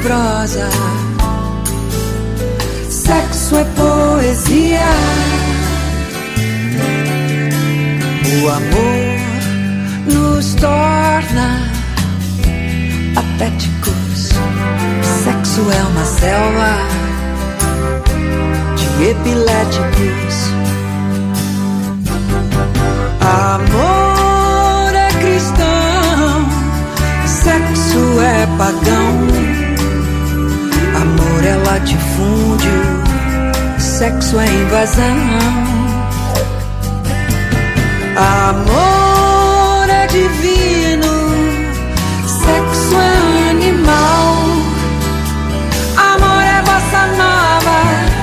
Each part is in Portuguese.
prosa. Sexo é poesia. O amor nos torna patéticos. Sexo é uma selva de epiléticos. Amor é cristão, sexo é pagão. Amor é latifúndio, sexo é invasão. Amor é divino, sexo é animal. Amor é bossa nova,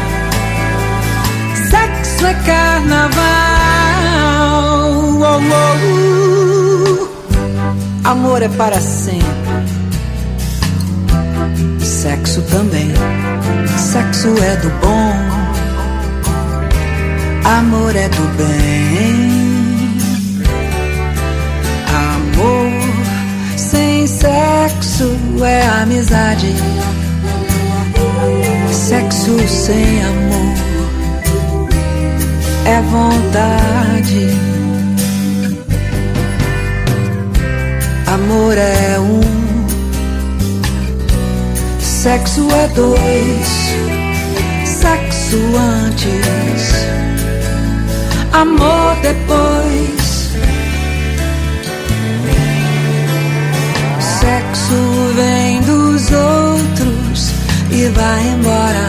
sexo é carnaval. Oh, oh, amor é para sempre, sexo também. Sexo é do bom, amor é do bem. Amor sem sexo é amizade. Sexo sem amor é vontade. Amor é um, sexo é dois. Sexo antes, amor depois. Sexo vem dos outros e vai embora.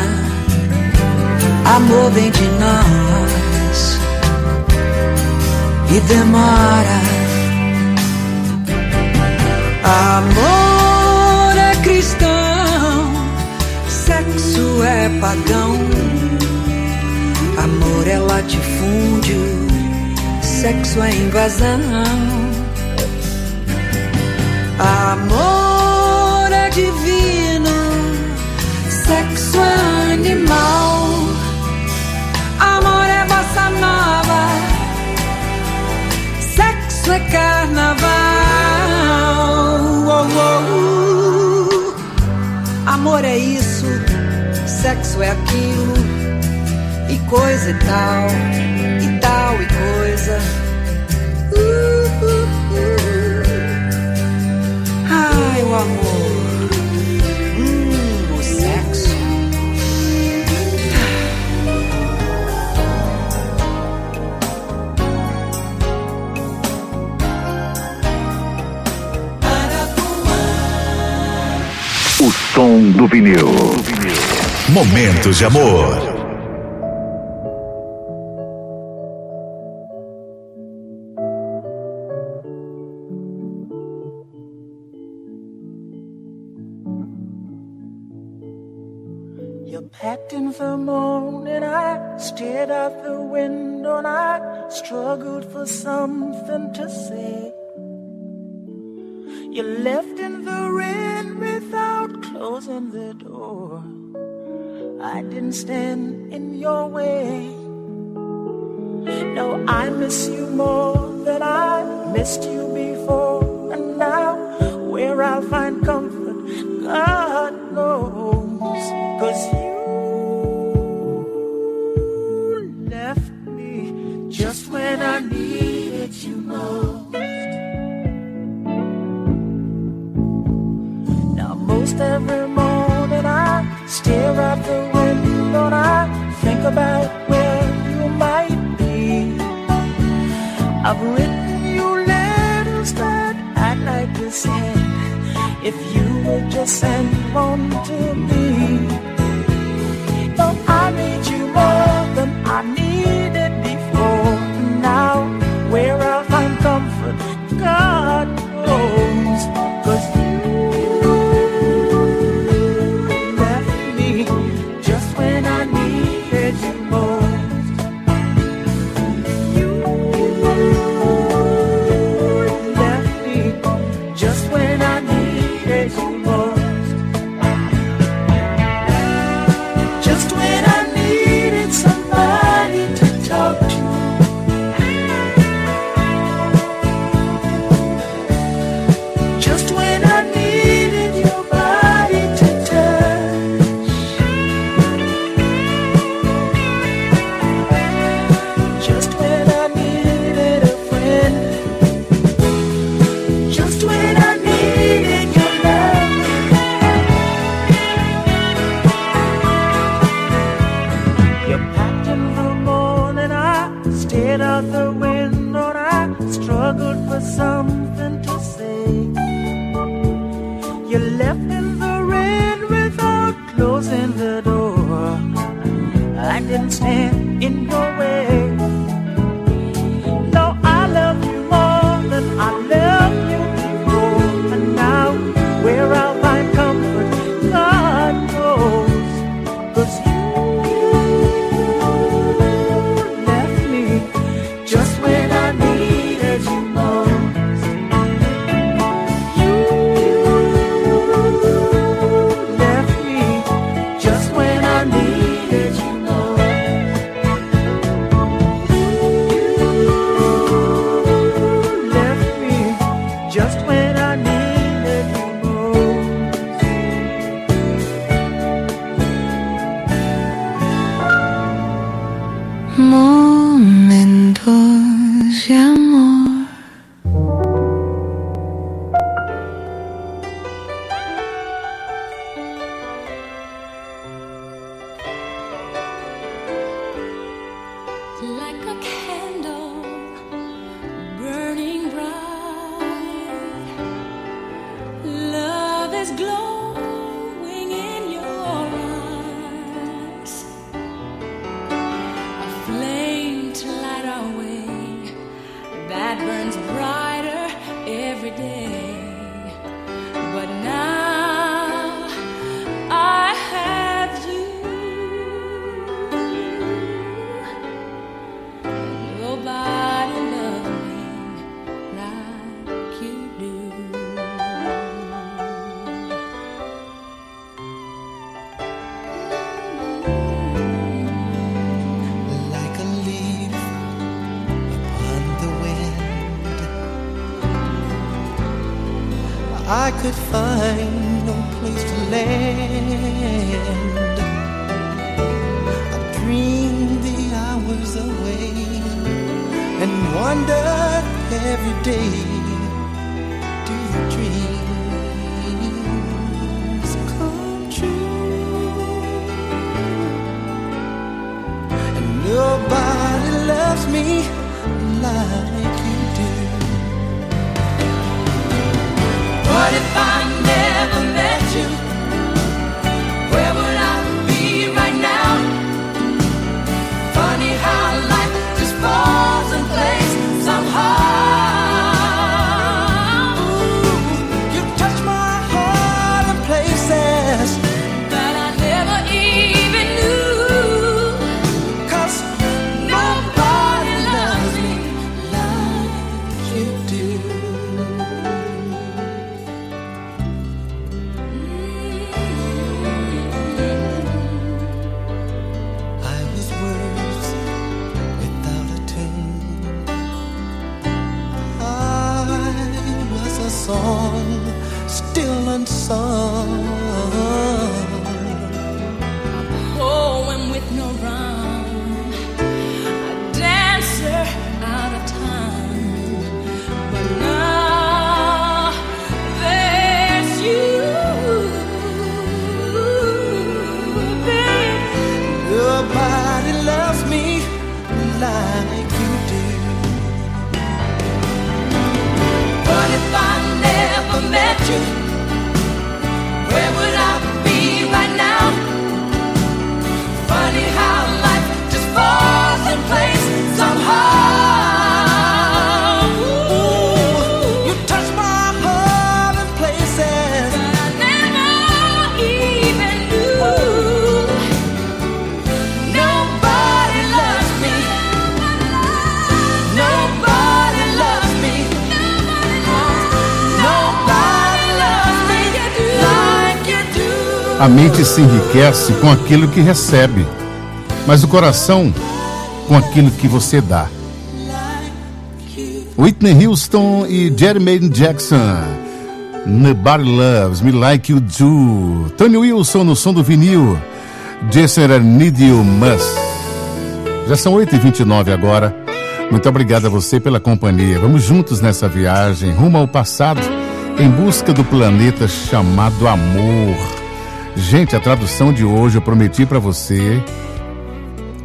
Amor vem de nós e demora. Amor é cristão, sexo é pagão. Amor é latifúndio, sexo é invasão. Amor é divino, sexo é animal. Amor é bossa nova, sexo é carnaval. Oh, oh, amor é isso, sexo é aquilo, e coisa e tal e coisa. Ai, o amor, o sexo. O som do vinil. Momentos de amor. You packed in for the morning, I stared out the window and I struggled for something to say. You left in the rain without closing the door. I didn't stand in your way. No, I miss you more than I missed you before. And now where I'll find comfort, God knows. 'Cause you left me just when I needed you most. Now most every morning I stare out the window and I think about where you might be. I've written you letters that I'd like to send if you would just send one to me. Oh, I need you more than I needed before. Now, where I'll find comfort, God knows. 'Cause you left me just when I needed you most. You left me just when I needed you most. You left in the rain without closing the door. I didn't stand in your way. No, I love you more than I loved you before. And now, where I'll find comfort, God knows. 'Cause you left me just when I needed you most. You left me just when I needed you most. You left me just when I needed you most. Momentos de amor. Like a candle burning bright, love is glowing in your eyes, a flame to light our way that burns brighter every day. But now I have you. Nobody loves me like you do. Like a leaf upon the wind, I could find no place to land. I dreamed the hours away and wondered every day, do the dreams come true? And nobody loves me like you do. What if I never met you? Where would I be right now? Funny how life just falls in place somehow. Ooh, you touch my heart in places That I never even knew. 'cause nobody loves me like you do. I was words without a tune. I was a song still unsung. Poem with no rhyme, a dancer out of time. But now there's you, babe. Nobody loves me like you do. But if I never met you, where would I be right now? Funny how life just falls in place somehow. Ooh, you touch my heart in places That I never even knew. nobody loves me. Nobody loves me. Nobody loves me like you do. A mente se enriquece com aquilo que recebe, mas o coração com aquilo que você dá. Whitney Houston e Jermaine Jackson. Nobody Loves Me Like You Do. Tony Wilson no som do vinil. Jason I Need You Must. Já são 8h29 agora. Muito obrigado a você pela companhia. Vamos juntos nessa viagem rumo ao passado, em busca do planeta chamado amor. Gente, a tradução de hoje eu prometi pra você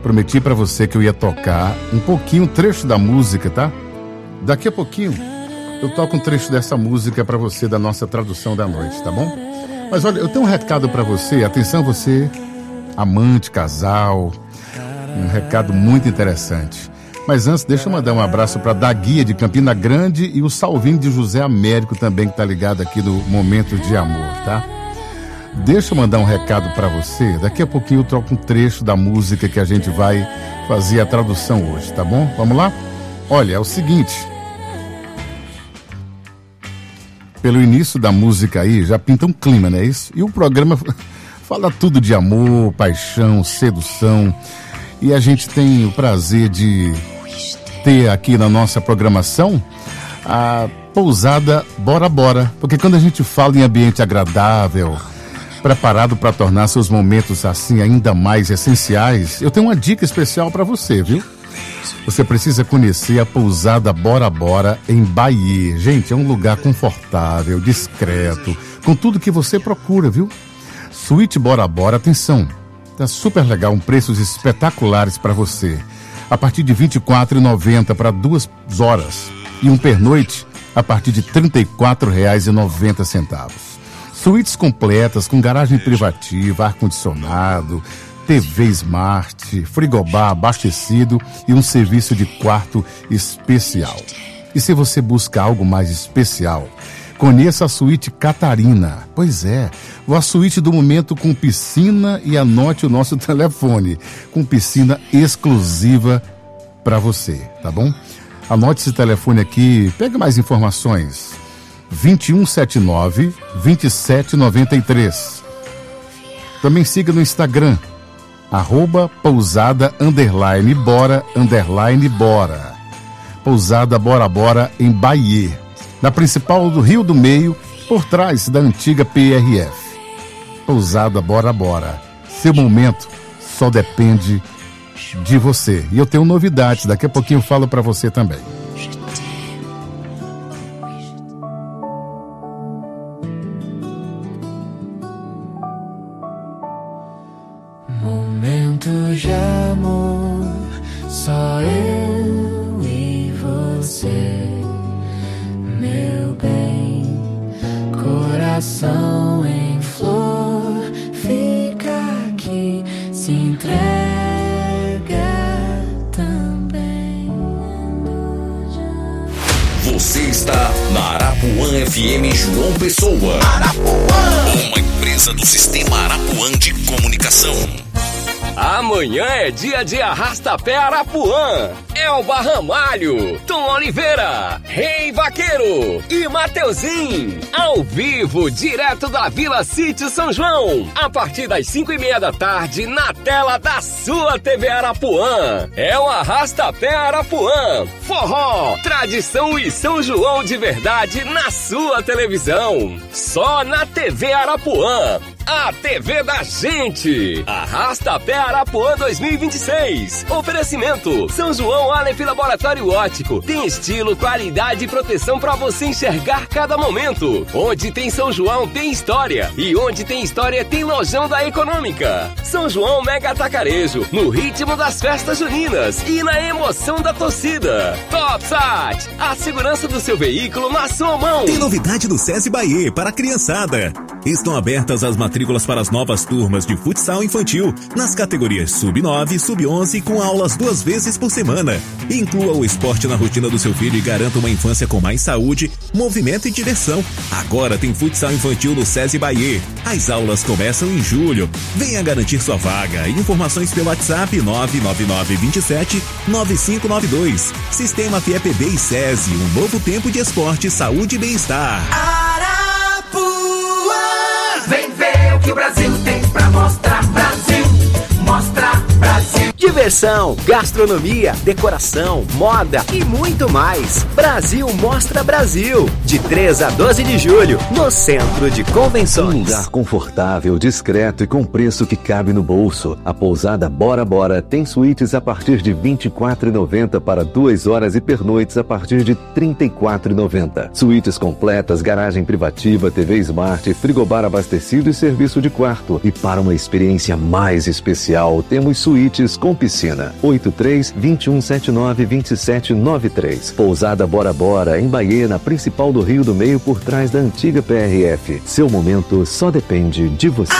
que eu ia tocar um pouquinho, um trecho da música, tá? Daqui a pouquinho eu toco um trecho dessa música para você, da nossa tradução da noite, tá bom? Mas olha, eu tenho um recado para você. Atenção, você, amante, casal. Um recado muito interessante. Mas antes, deixa eu mandar um abraço para Daguia de Campina Grande e o Salvinho de José Américo também, que tá ligado aqui no Momento de Amor, tá? Deixa eu mandar um recado para você. Daqui a pouquinho eu troco um trecho da música que a gente vai fazer a tradução hoje, tá bom? Vamos lá? Olha, é o seguinte. Pelo início da música aí, já pinta um clima, não é isso? E o programa fala tudo de amor, paixão, sedução. E a gente tem o prazer de ter aqui na nossa programação a pousada Bora Bora. Porque quando a gente fala em ambiente agradável, preparado para tornar seus momentos assim ainda mais essenciais, eu tenho uma dica especial para você, viu? Você precisa conhecer a pousada Bora Bora em Bahia. Gente, é um lugar confortável, discreto, com tudo que você procura, viu? Suíte Bora Bora, atenção, tá super legal, preços espetaculares para você. A partir de R$ 24,90 para 2 horas. E um pernoite a partir de R$ 34,90. Suítes completas com garagem privativa, ar-condicionado, TV Smart, frigobar abastecido e um serviço de quarto especial. E se você busca algo mais especial, conheça a Suíte Catarina. Pois é, a suíte do momento com piscina, e anote o nosso telefone, com piscina exclusiva para você, tá bom? Anote esse telefone aqui, pega mais informações. 2179-2793. Também siga no Instagram, @pousada_bora_bora. Pousada Bora Bora em Bahia, na principal do Rio do Meio, por trás da antiga PRF. Pousada Bora Bora. Seu momento só depende de você. E eu tenho novidades, daqui a pouquinho eu falo para você também. Momentos de amor, só eu e você, meu bem, coração em flor, fica aqui, se entrega também. Você está na Arapuã FM João Pessoa. Arapuã, uma empresa do Sistema Arapuã de Comunicação. Amanhã é dia de Arrasta-Pé Arapuã. Elba Ramalho, Tom Oliveira, Rei Vaqueiro e Mateuzinho. Ao vivo, direto da Vila Sítio São João. A partir das 5:30 da tarde, na tela da sua TV Arapuã. É o Arrasta-Pé Arapuã. Forró, tradição e São João de verdade na sua televisão. Só na TV Arapuã. A TV da gente. Arrasta-Pé Arapuã 2026. Oferecimento São João Aleph Laboratório Óptico. Tem estilo, qualidade e proteção para você enxergar cada momento. Onde tem São João tem história. E onde tem história tem Lojão da Econômica. São João Mega Atacarejo. No ritmo das festas juninas e na emoção da torcida. Topsat, a segurança do seu veículo na sua mão. Tem novidade do SESI Bahia para a criançada. Estão abertas as matrículas para as novas turmas de futsal infantil, nas categorias Sub-9 e Sub-11, com aulas 2 vezes por semana. Inclua o esporte na rotina do seu filho e garanta uma infância com mais saúde, movimento e diversão. Agora tem futsal infantil no SESI Bahia. As aulas começam em julho. Venha garantir sua vaga. Informações pelo WhatsApp 99927-9592. Sistema FIEPB e SESI, um novo tempo de esporte, saúde e bem-estar. Vem ver o que o Brasil tem pra mostrar, Brasil, mostra Brasil. Diversão, gastronomia, decoração, moda e muito mais. Brasil Mostra Brasil, de 3 a 12 de julho, no Centro de Convenções. Um lugar confortável, discreto e com preço que cabe no bolso. A pousada Bora Bora tem suítes a partir de R$ 24,90 para 2 horas e pernoites a partir de R$ 34,90. Suítes completas, garagem privativa, TV Smart, frigobar abastecido e serviço de quarto. E para uma experiência mais especial, temos suítes com piscina Telemedicina, 83-2179-2793. Pousada Bora Bora, em Bahia, na principal do Rio do Meio, por trás da antiga PRF. Seu momento só depende de você.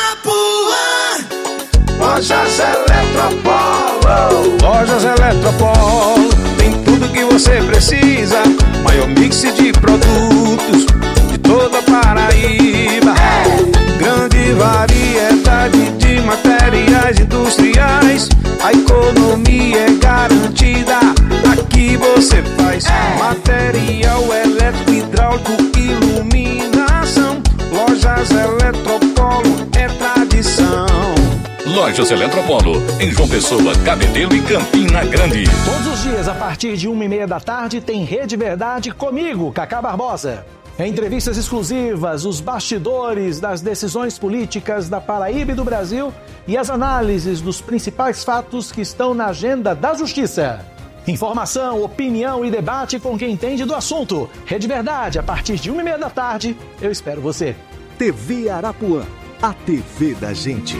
Lojas Eletropolo. Lojas Eletropolo. Tem tudo que você precisa. Maior mix de produtos de toda a Paraíba. Grande variedade de materiais industriais. A economia é garantida. Aqui você faz material elétrico, hidráulico, iluminação. Lojas Eletropolo é tradição. Lojas Eletropolo, em João Pessoa, Cabedelo e Campina Grande. Todos os dias, a partir de 1h30 da tarde, tem Rede Verdade comigo, Cacá Barbosa. Entrevistas exclusivas, os bastidores das decisões políticas da Paraíba e do Brasil e as análises dos principais fatos que estão na agenda da Justiça. Informação, opinião e debate com quem entende do assunto. Rede Verdade, a partir de 1h30 da tarde, eu espero você. TV Arapuã, a TV da gente.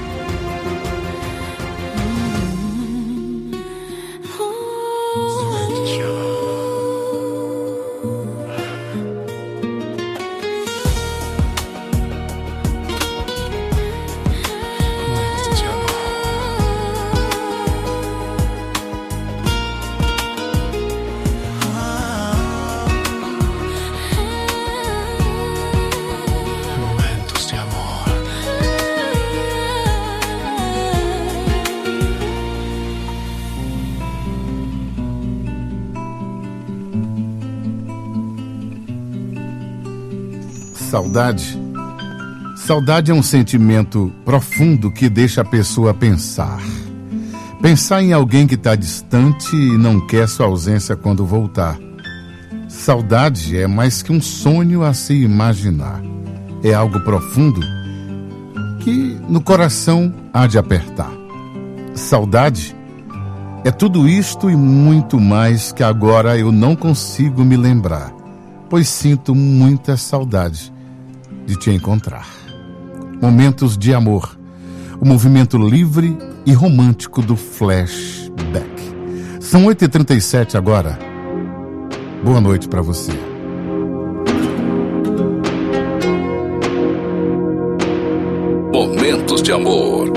Saudade. Saudade é um sentimento profundo que deixa a pessoa pensar. Pensar em alguém que está distante e não quer sua ausência quando voltar. Saudade é mais que um sonho a se imaginar. É algo profundo que no coração há de apertar. Saudade é tudo isto e muito mais que agora eu não consigo me lembrar, pois sinto muita saudade de te encontrar. Momentos de amor, o movimento livre e romântico do flashback. São 8h37 agora. Boa noite para você. Momentos de amor.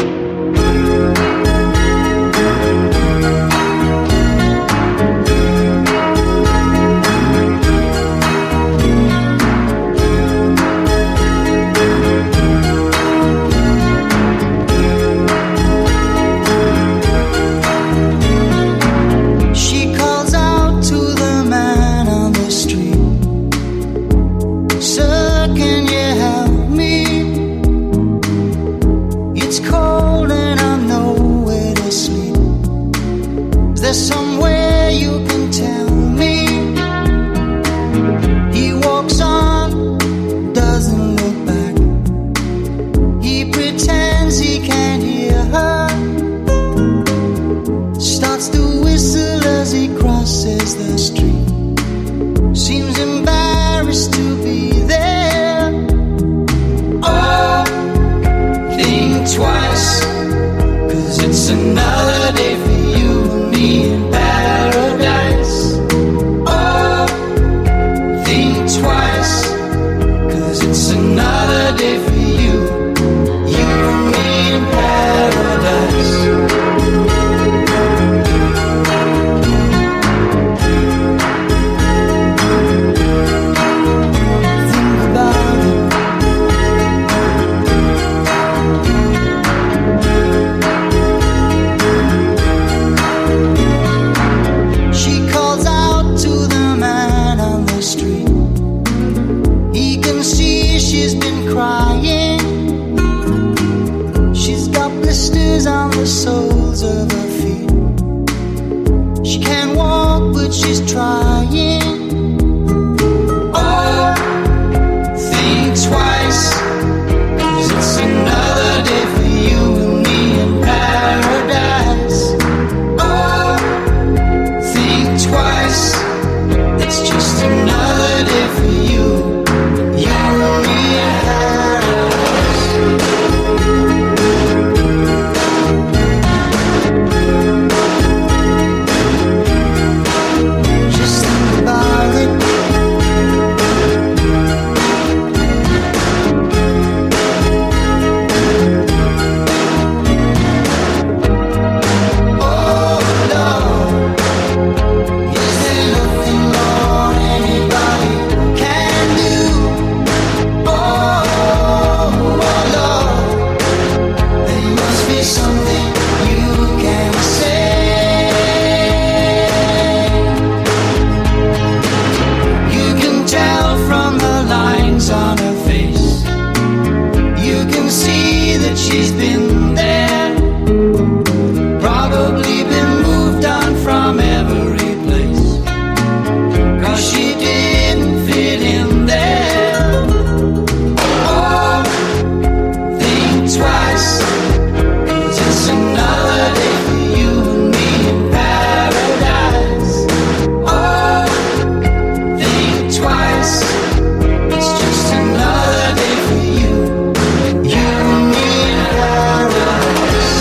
she's been there, probably been moved on from every place, 'cause she didn't fit in there. Oh, think twice, it's just another day for you and me in paradise. Oh, think twice, it's just another day for you, you and me in paradise.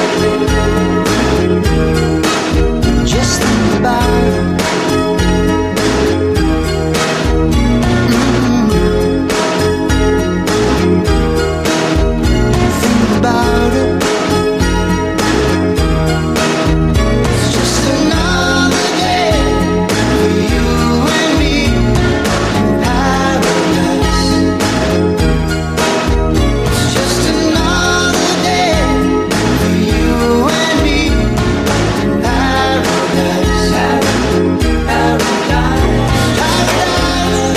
Just think about it. Think about it. It's just another day for you and me in paradise. It's just another day for you and me in paradise. Paradise.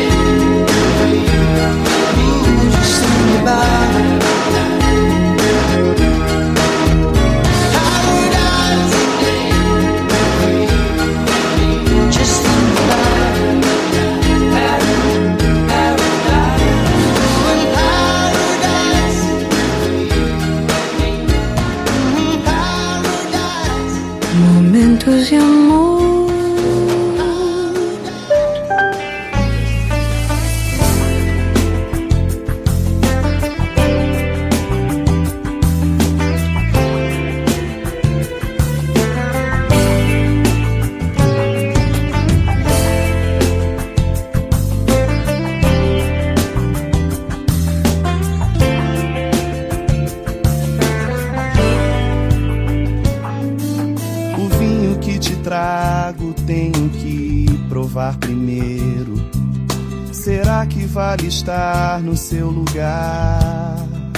Ooh, just think about it. Paradise. Just think about it. Momentos de amor. O vinho que te trago tenho que provar primeiro. Será que vale estar no seu lugar?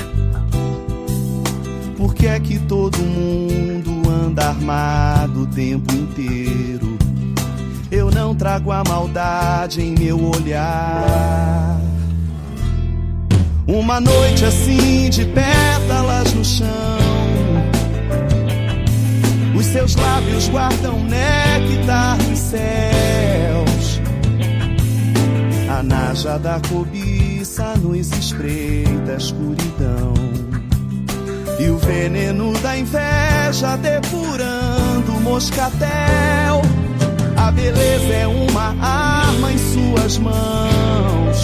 Por que é que todo mundo anda armado o tempo inteiro? Eu não trago a maldade em meu olhar. Uma noite assim de pétalas no chão, os seus lábios guardam néctar dos céus. A naja da cobiça nos espreita a escuridão, e o veneno da inveja depurando o moscatel. A beleza é uma arma em suas mãos,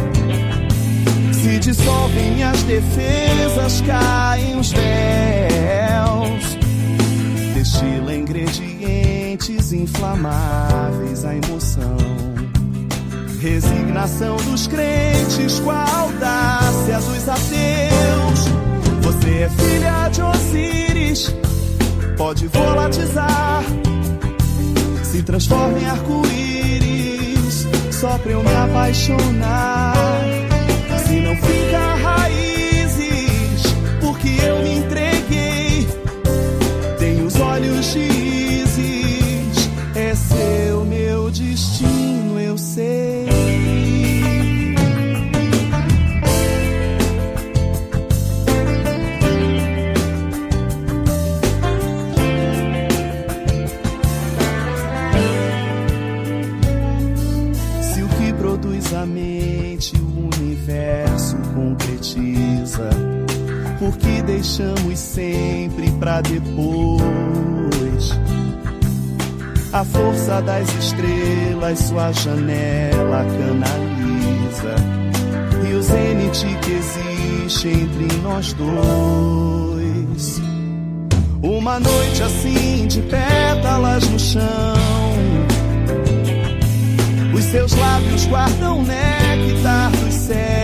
se dissolvem as defesas, caem os véus. Destila ingredientes inflamáveis, a emoção, resignação dos crentes com a audácia dos ateus. Você é filha de Osíris, pode volatizar, se transforma em arco-íris, só pra eu me apaixonar. Se não fica raízes, porque eu me entreguei, tem os olhos de Ísis, é seu meu destino, eu sei. Se o que produz a mente o universo concretiza, por que deixamos sempre pra depois? A força das estrelas sua janela canaliza, e o zênite que existe entre nós dois. Uma noite assim de pétalas no chão, os seus lábios guardam néctar dos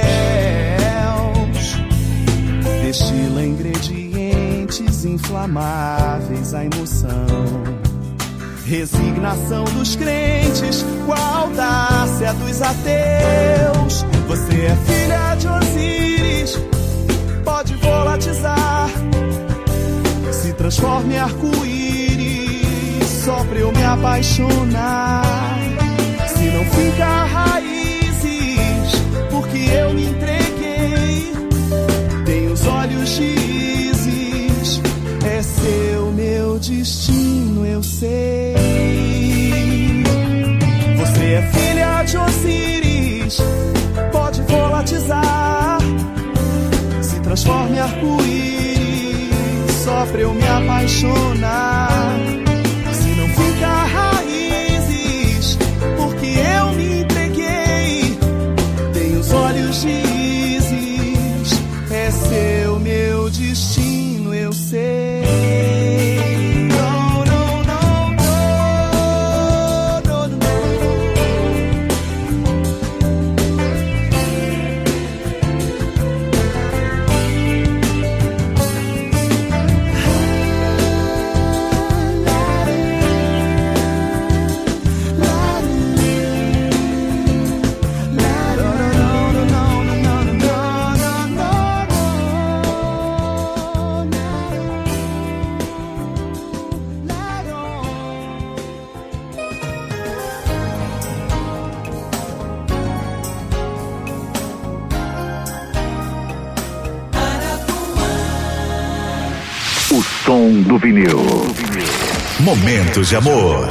céus. Destila ingredientes inflamáveis, a emoção, resignação dos crentes com a audácia dos ateus. Você é filha de Osíris, pode volatizar, se transforma em arco-íris, só pra eu me apaixonar. Se não fica raízes, porque eu me entreguei, tem os olhos de destino eu sei. Você é filha de Osíris, pode volatizar, se transforma em arco-íris, só pra eu me apaixonar. Se não fica raízes, porque eu me entreguei, tem os olhos de Ísis, é seu meu destino, eu sei. Som do vinil. Momentos de amor.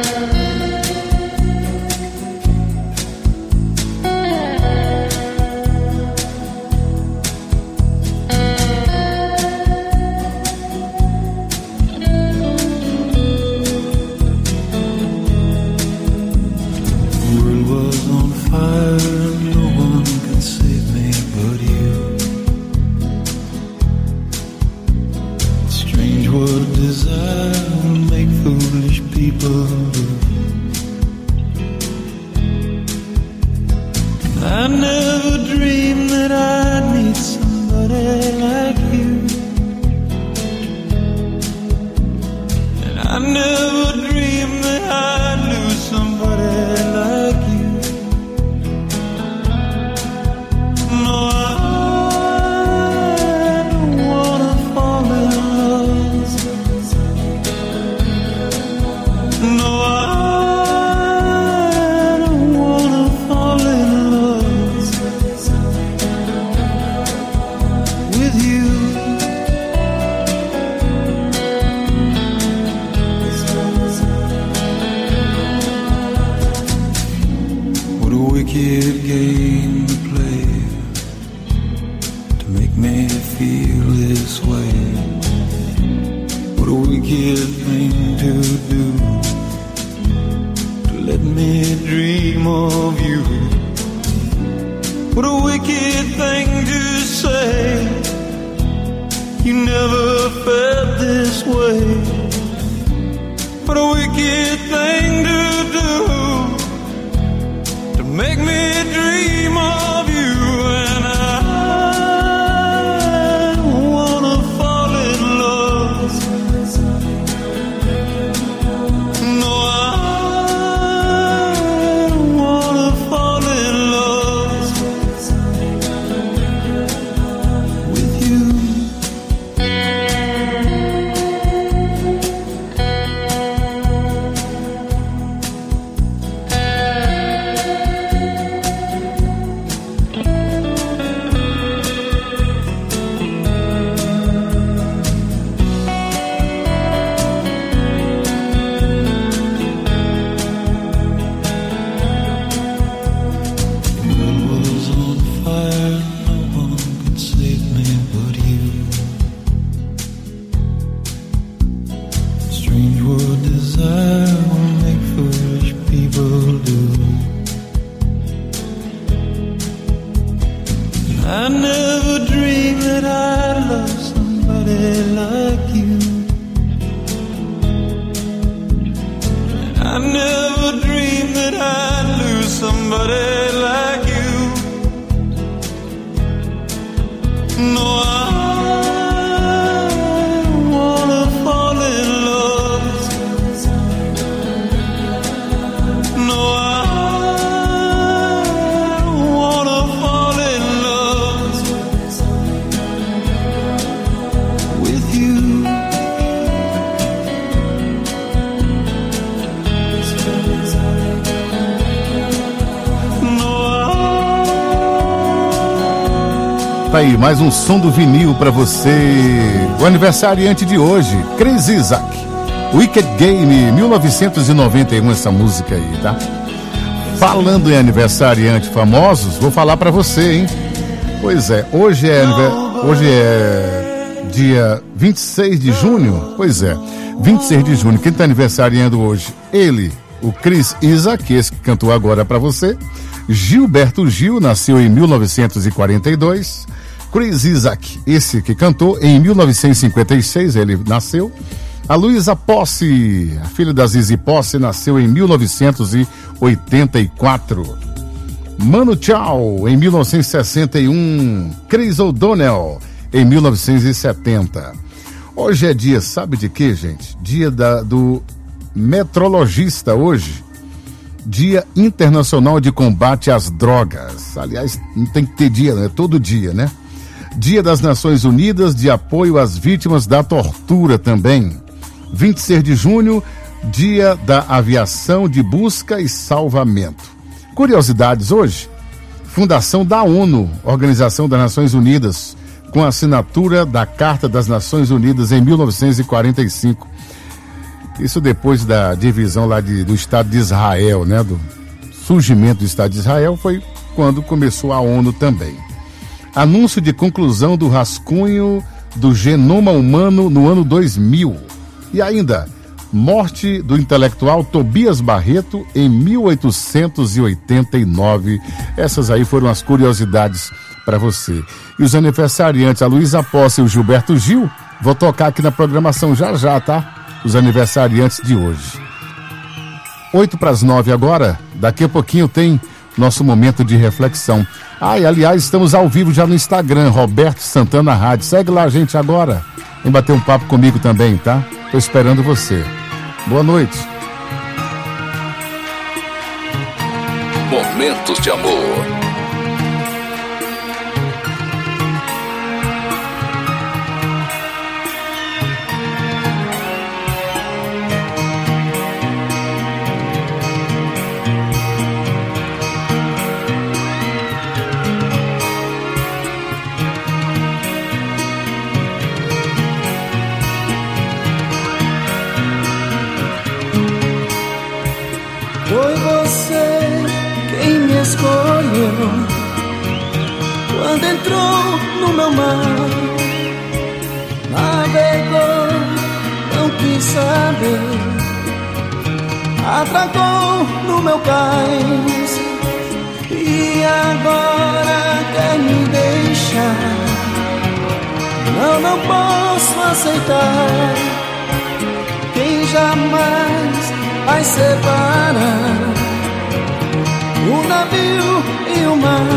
Tá aí, mais um som do vinil pra você. O aniversariante de hoje, Cris Isaac. Wicked Game, 1991, essa música aí, tá? Falando em aniversariante famosos, vou falar pra você, hein? Pois é, hoje é dia 26 de junho, pois é, 26 de junho, quem tá aniversariando hoje? Ele, o Chris Isaak, esse que cantou agora pra você. Gilberto Gil, nasceu em 1942. Chris Isaak, esse que cantou em 1956, ele nasceu. A Luísa Posse, a filha da Zizi Posse, nasceu em 1984. Mano Chao, em 1961. Chris O'Donnell, em 1970. Hoje é dia, sabe de quê, gente? Dia do metrologista hoje. Dia Internacional de Combate às Drogas. Aliás, não tem que ter dia, né? Todo dia, né? Dia das Nações Unidas de apoio às vítimas da tortura também. 26 de junho, dia da aviação de busca e salvamento. Curiosidades hoje. Fundação da ONU, Organização das Nações Unidas, com a assinatura da Carta das Nações Unidas em 1945. Isso depois da divisão lá do Estado de Israel, né? Do surgimento do Estado de Israel foi quando começou a ONU também. Anúncio de conclusão do rascunho do genoma humano no ano 2000. E ainda, morte do intelectual Tobias Barreto em 1889. Essas aí foram as curiosidades para você. E os aniversariantes, a Luísa Posse e o Gilberto Gil, vou tocar aqui na programação já, tá? Os aniversariantes de hoje. 8:09 agora, daqui a pouquinho tem nosso momento de reflexão. E aliás, estamos ao vivo já no Instagram, Roberto Santana Rádio. Segue lá a gente agora. Vem bater um papo comigo também, tá? Tô esperando você. Boa noite. Momentos de amor. Foi você quem me escolheu quando entrou no meu mar. Navegou, não quis saber, atracou no meu cais e agora quer me deixar. Não posso aceitar quem jamais vai separar o navio e o mar.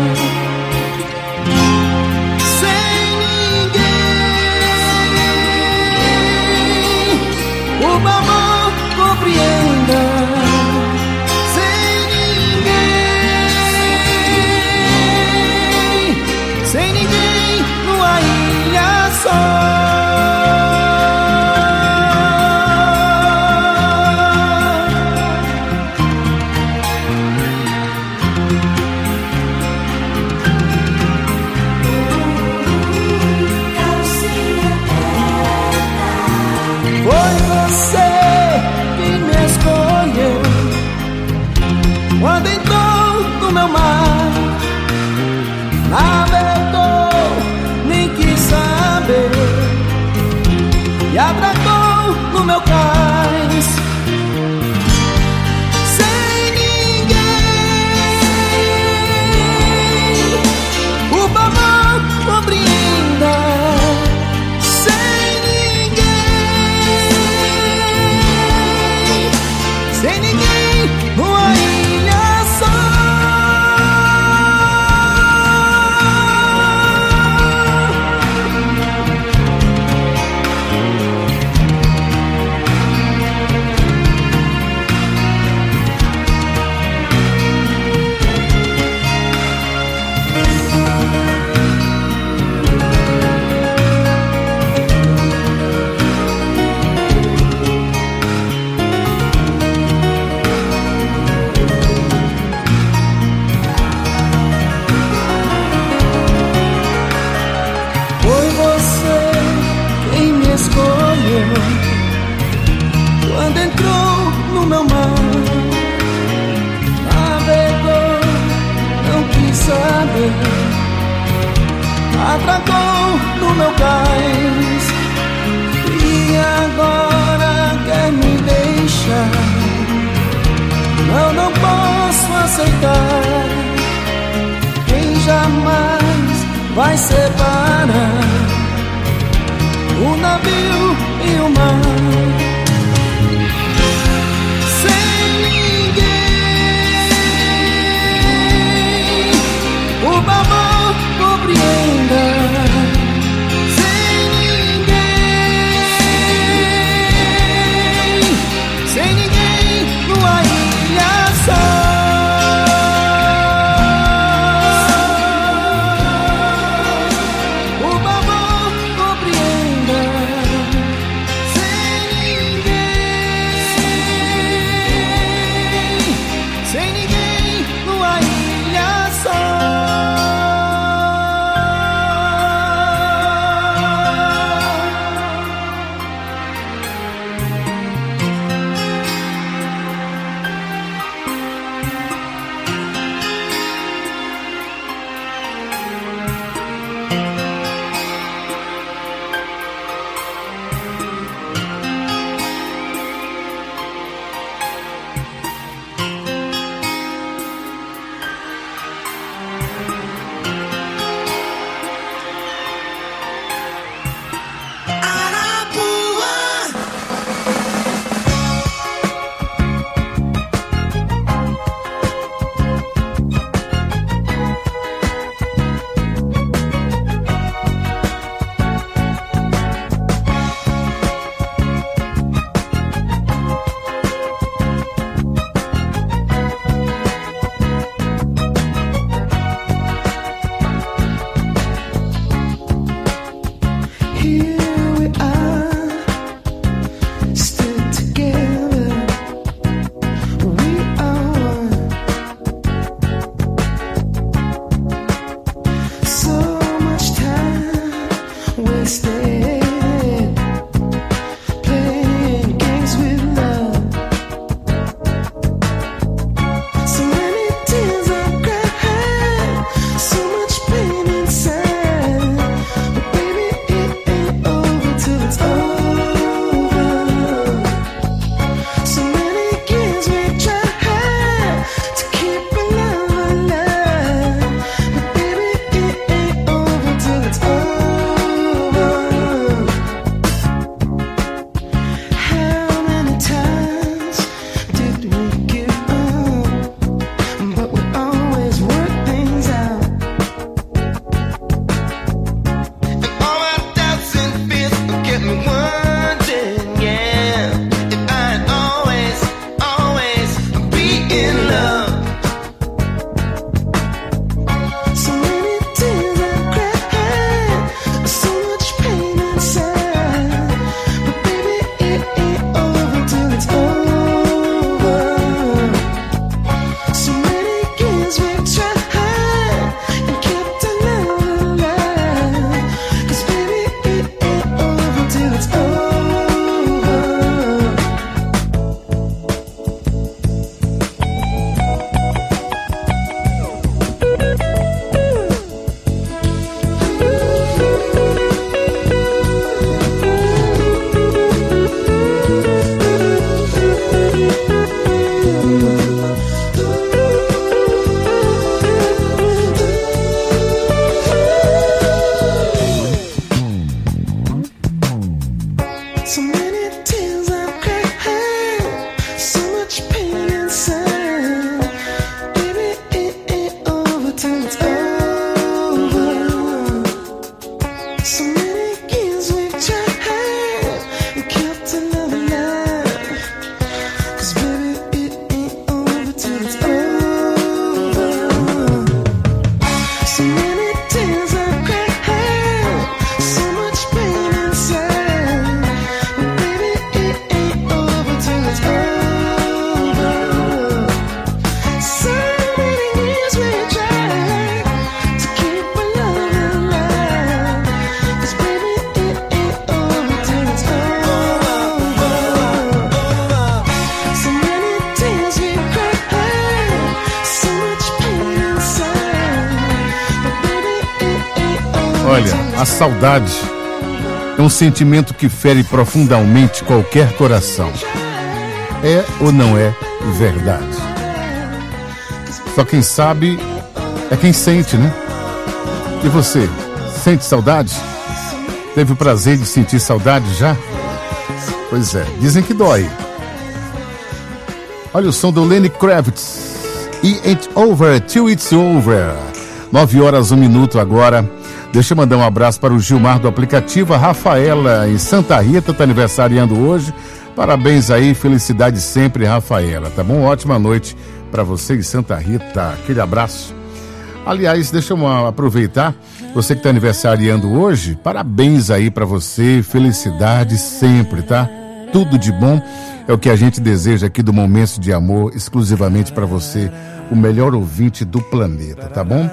Sem ninguém o amor compreenda. Sem ninguém numa ilha só. Quando entrou no meu mar, navegou, nem quis saber, atracou no meu cais e agora quer me deixar. Não posso aceitar. Quem jamais vai separar o navio e o mar? Por favor, compreenda. Sem ninguém numa ilha só. Por favor, compreenda. Sem ninguém. Olha, a saudade é um sentimento que fere profundamente qualquer coração. É ou não é verdade? Só quem sabe é quem sente, né? E você, sente saudade? Teve o prazer de sentir saudade já? Pois é, dizem que dói. Olha o som do Lenny Kravitz. It ain't over till it's over. 9h, 1 minuto agora. Deixa eu mandar um abraço para o Gilmar do aplicativo. A Rafaela em Santa Rita está aniversariando hoje. Parabéns aí, felicidade sempre, Rafaela, tá bom? Ótima noite para você em Santa Rita. Aquele abraço. Aliás, deixa eu aproveitar, você que está aniversariando hoje, parabéns aí para você, felicidade sempre, tá? Tudo de bom é o que a gente deseja aqui do Momento de Amor, exclusivamente para você, o melhor ouvinte do planeta, tá bom?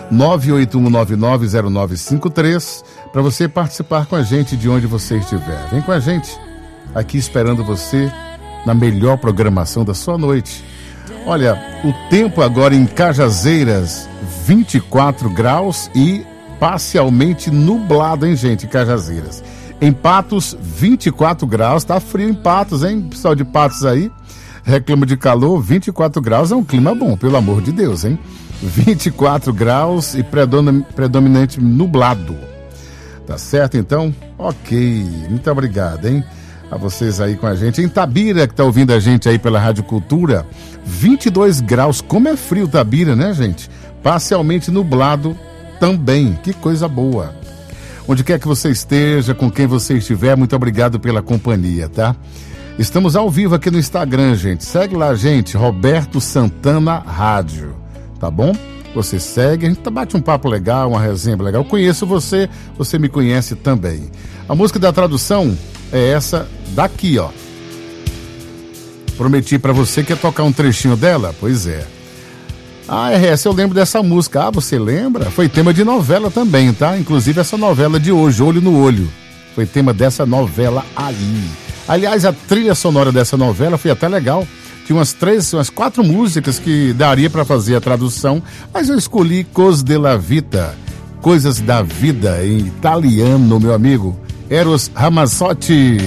981990953, para você participar com a gente de onde você estiver. Vem com a gente, aqui esperando você na melhor programação da sua noite. Olha, o tempo agora em Cajazeiras, 24 graus e parcialmente nublado, hein, gente, em Cajazeiras. Em Patos, 24 graus, tá frio em Patos, hein, pessoal de Patos aí, reclama de calor, 24 graus é um clima bom, pelo amor de Deus, hein. 24 graus e predominante nublado. Tá certo, então? Ok, muito obrigado, hein, a vocês aí com a gente. Em Tabira, que tá ouvindo a gente aí pela Rádio Cultura, 22 graus, como é frio Tabira, né, gente? Parcialmente nublado também, que coisa boa. Onde quer que você esteja, com quem você estiver, muito obrigado pela companhia, tá? Estamos ao vivo aqui no Instagram, gente. Segue lá, gente, Roberto Santana Rádio, tá bom? Você segue, a gente bate um papo legal, uma resenha legal. Eu conheço você, você me conhece também. A música da tradução é essa daqui, ó. Prometi pra você que ia tocar um trechinho dela, pois é. Ah, RS, eu lembro dessa música. Ah, você lembra? Foi tema de novela também, tá? Inclusive essa novela de hoje, Olho no Olho. Foi tema dessa novela aí. Aliás, a trilha sonora dessa novela foi até legal. Tinha umas 4 músicas que daria pra fazer a tradução, mas eu escolhi Cose della Vita, Coisas da Vida, em italiano, meu amigo. Eros Ramazzotti.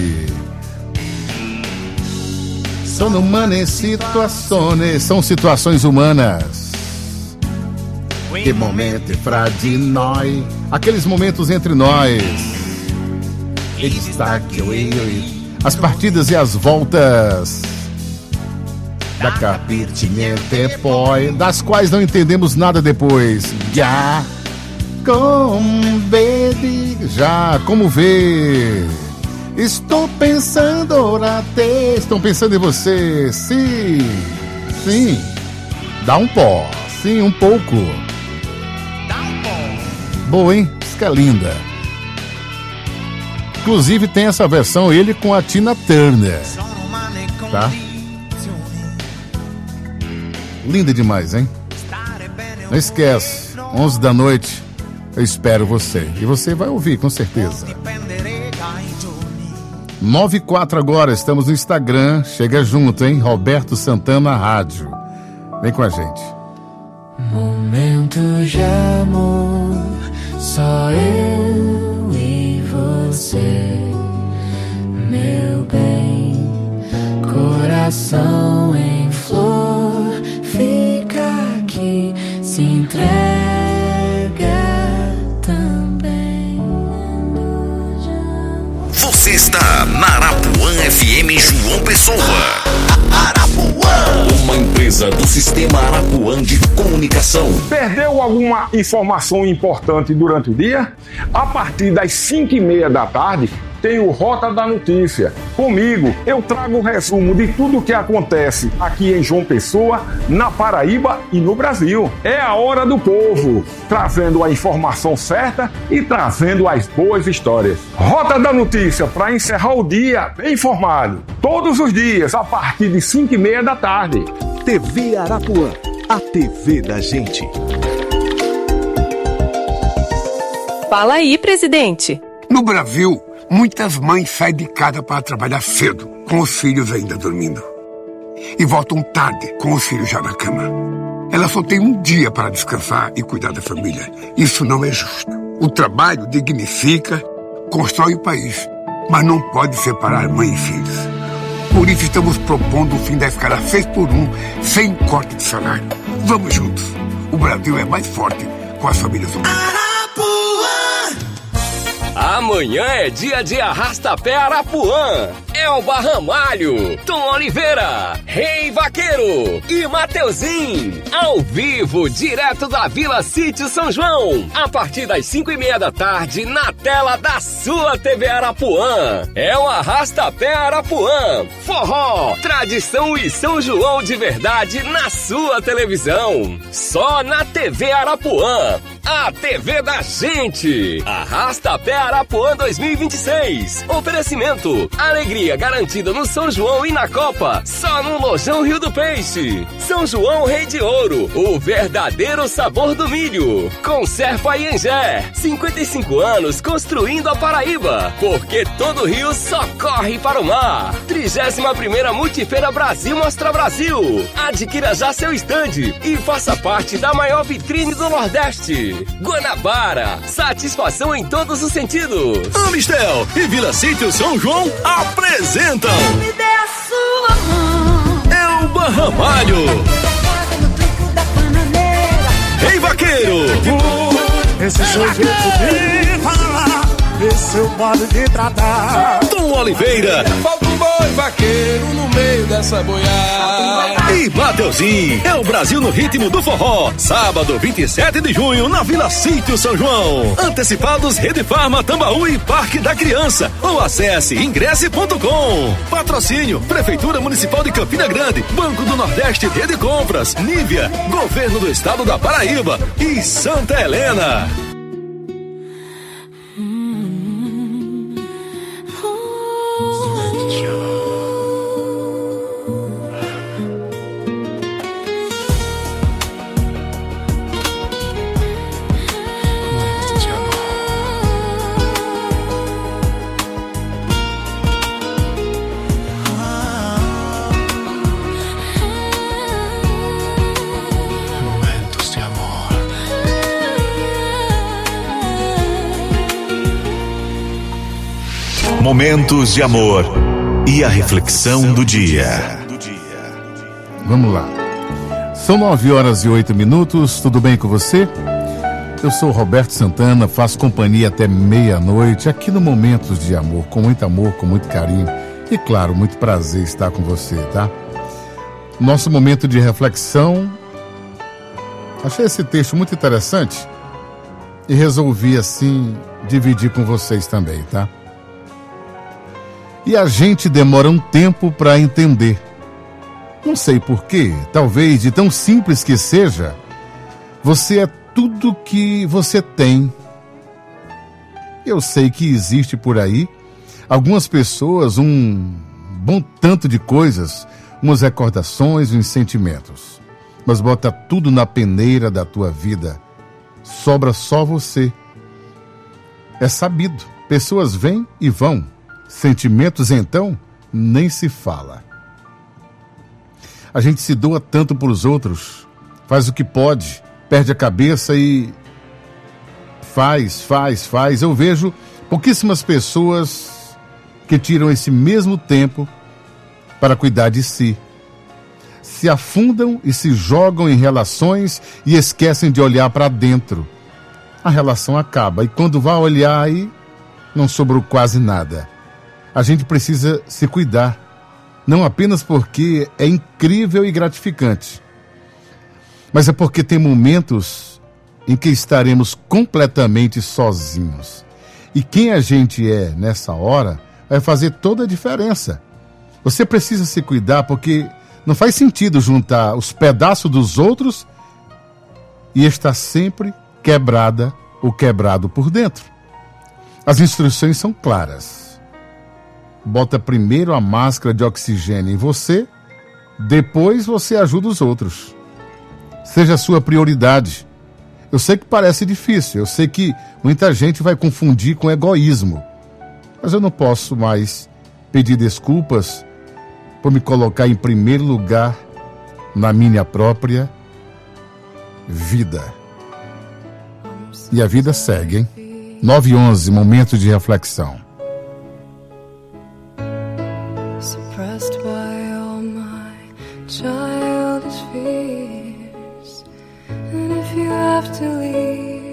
Sono umane situazioni, são situações humanas. Que momento fra di noi, aqueles momentos entre nós. E destaque, as partidas e as voltas. Da capirci niente poi, das quais não entendemos nada depois. Já, como vede, já, como vê. Estou pensando ora te. Estão pensando em você. Sim. Sim. Dá um pó. Sim, um pouco. Dá um pó. Boa, hein? Música linda. Inclusive tem essa versão, ele com a Tina Turner. Tá? Linda demais, hein? Não esquece. 11 da noite. Eu espero você. E você vai ouvir, com certeza. 9h04 agora, estamos no Instagram. Chega junto, hein? Roberto Santana Rádio. Vem com a gente. Momento de amor, só eu e você, meu bem. Coração em flor, fica aqui, se entrega também. Você está na Arapuã FM João Pessoa. Arapuã, uma empresa do Sistema Arapuã de Comunicação. Perdeu alguma informação importante durante o dia? A partir das 5h30 da tarde, tem o Rota da Notícia. Comigo, eu trago um resumo de tudo o que acontece aqui em João Pessoa, na Paraíba e no Brasil. É a hora do povo, trazendo a informação certa e trazendo as boas histórias. Rota da Notícia, para encerrar o dia bem informado. Todos os dias, a partir de 5h30 da tarde. TV Arapuã, a TV da gente. Fala aí, presidente. No Brasil, muitas mães saem de casa para trabalhar cedo, com os filhos ainda dormindo. E voltam tarde, com os filhos já na cama. Elas só têm um dia para descansar e cuidar da família. Isso não é justo. O trabalho dignifica, constrói o país, mas não pode separar mãe e filhos. Por isso estamos propondo o fim da escala 6x1, sem corte de salário. Vamos juntos. O Brasil é mais forte com as famílias unidas. Amanhã é dia de Arrasta-Pé Arapuã. Elba Ramalho, Tom Oliveira, Rei Vaqueiro e Mateuzinho. Ao vivo, direto da Vila Sítio São João. A partir das 5:30 da tarde, na tela da sua TV Arapuã. É o Arrasta-Pé Arapuã. Forró, tradição e São João de verdade na sua televisão. Só na TV Arapuã. A TV da gente. Arrasta-Pé Arapuã 2026. Oferecimento. Alegria garantida no São João e na Copa. Só no Lojão Rio do Peixe. São João Rei de Ouro. O verdadeiro sabor do milho. Conserva Iengé. 55 anos construindo a Paraíba. Porque todo rio só corre para o mar. 31ª Multifeira Brasil Mostra Brasil. Adquira já seu estande e faça parte da maior vitrine do Nordeste. Guanabara, satisfação em todos os sentidos. Amistel e Vila Sítio São João apresentam Me dê a sua mão. Elba Ramalho, Rei Vaqueiro, Esse seu jeito de falar, esse seu modo de tratar. Tom Oliveira, falta um boi vaqueiro no meio dessa boiada. E Mateuzinho. É o Brasil no ritmo do forró. Sábado, 27 de junho, na Vila Sítio São João. Antecipados Rede Farma, Tambaú e Parque da Criança. Ou acesse ingresse.com. Patrocínio, Prefeitura Municipal de Campina Grande, Banco do Nordeste, Rede Compras, Nívia, Governo do Estado da Paraíba e Santa Helena. Momentos de amor e a reflexão do dia. Vamos lá. São 9h08. Tudo bem com você? Eu sou Roberto Santana, faço companhia até meia-noite aqui no Momentos de Amor, com muito carinho e, claro, muito prazer estar com você, tá? Nosso momento de reflexão. Achei esse texto muito interessante e resolvi, assim, dividir com vocês também, tá? E a gente demora um tempo para entender. Não sei porquê, talvez de tão simples que seja, você é tudo que você tem. Eu sei que existe por aí algumas pessoas, um bom tanto de coisas, umas recordações, uns sentimentos. Mas bota tudo na peneira da tua vida. Sobra só você. É sabido. Pessoas vêm e vão. Sentimentos, então, nem se fala. A gente se doa tanto para os outros, faz o que pode, perde a cabeça e faz. Eu vejo pouquíssimas pessoas que tiram esse mesmo tempo para cuidar de si. Se afundam e se jogam em relações e esquecem de olhar para dentro. A relação acaba e quando vai olhar aí, não sobrou quase nada. A gente precisa se cuidar, não apenas porque é incrível e gratificante, mas é porque tem momentos em que estaremos completamente sozinhos. E quem a gente é nessa hora vai fazer toda a diferença. Você precisa se cuidar porque não faz sentido juntar os pedaços dos outros e estar sempre quebrada ou quebrado por dentro. As instruções são claras. Bota primeiro a máscara de oxigênio em você, depois você ajuda os outros. Seja a sua prioridade. Eu sei que parece difícil, eu sei que muita gente vai confundir com egoísmo, mas eu não posso mais pedir desculpas por me colocar em primeiro lugar na minha própria vida. E a vida segue, hein? 9h11, momento de reflexão. Suppressed by all my childish fears, and if you have to leave,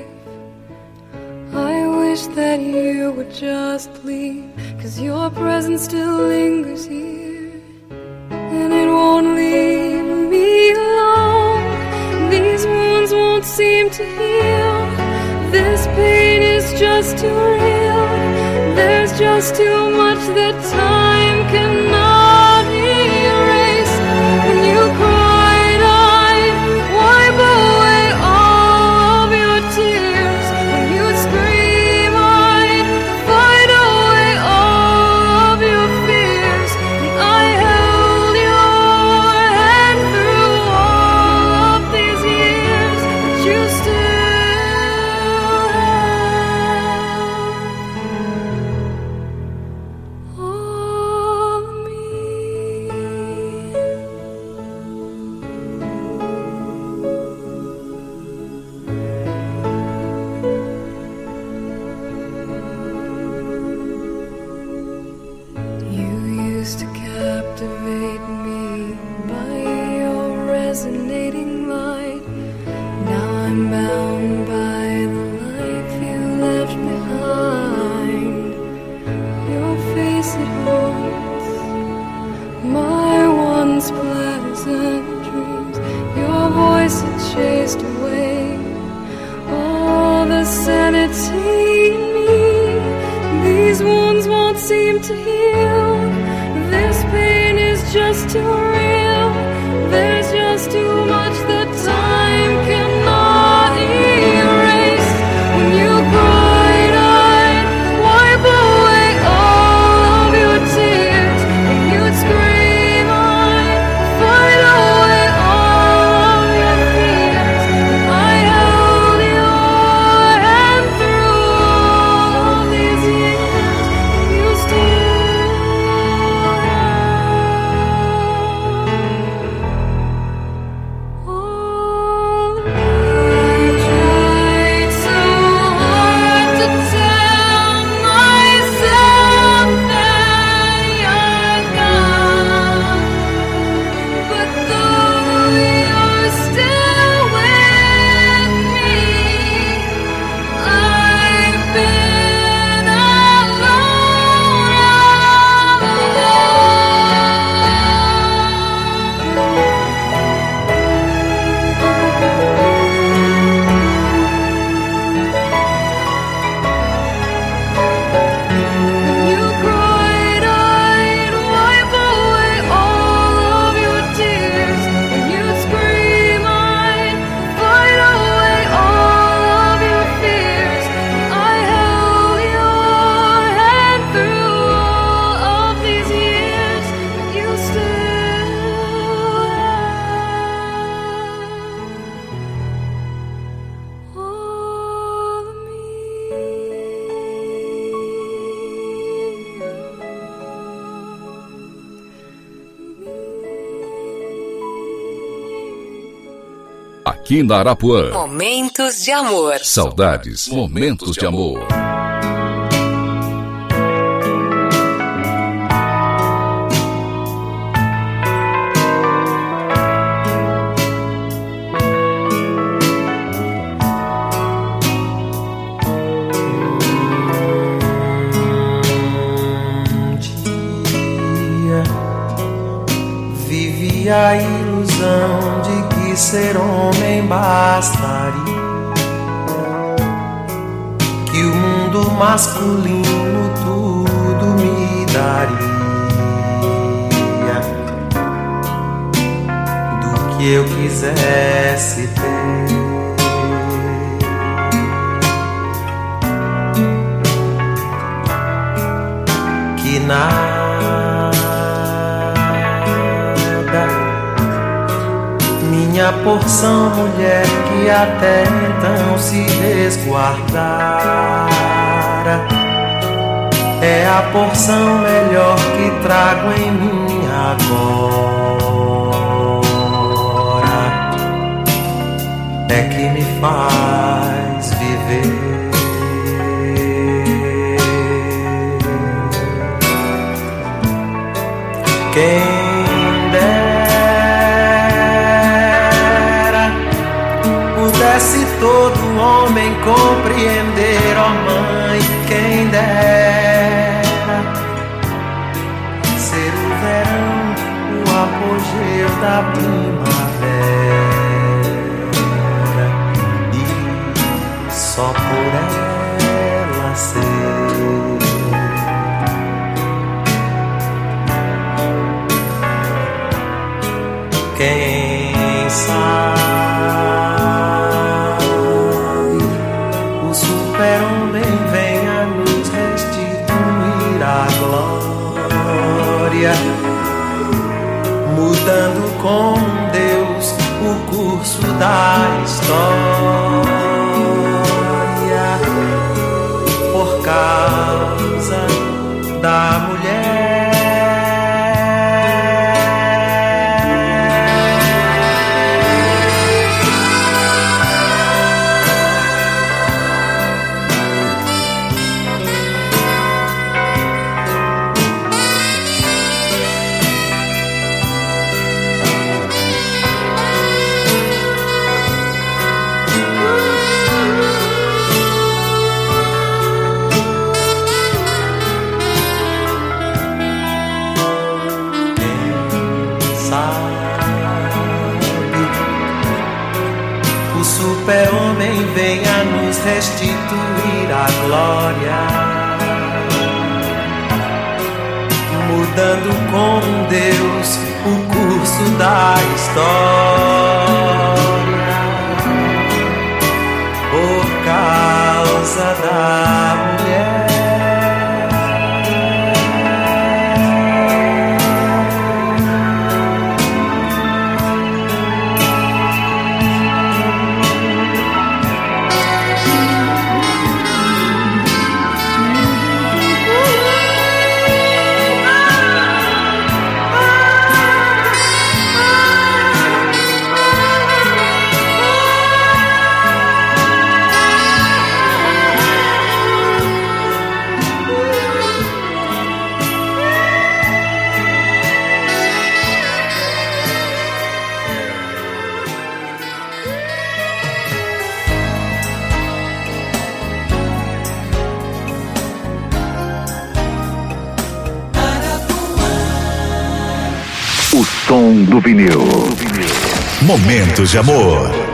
I wish that you would just leave, 'cause your presence still lingers here, and it won't leave me alone. These wounds won't seem to heal. This pain is just too real. There's just too much that time cannot erase. When you cried, I'd wipe away all of your tears. When you scream, I'd fight away all of your fears. And I held your hand through all of these years, but you still chased away all the sanity in me. These wounds won't seem to heal. This pain is just too real. There's just too much that time cannot erase. When you cried, I'd wipe away all of your tears. When you'd scream, I'd fight away all of your fears. I held your hand through all of these years, and you Aqui na Arapuã. Momentos de amor. Saudades, momentos de amor. Vivi a ilusão de que ser homem bastaria, que o mundo masculino tudo me daria, do que eu quisesse ter. Que nada minha porção, mulher, que até então se resguardara, é a porção melhor que trago em mim agora, é que me faz viver. Quem dera pudesse todo homem compreender, ó mãe, quem dera ser o verão, o apogeu da primavera e só por ela ser. Quem sabe o super-homem venha nos restituir a glória, mudando com Deus o curso da história, por causa da mulher. O super-homem venha nos restituir a glória, mudando com Deus o curso da história, por causa da mulher. Som do vinil. Momentos de amor.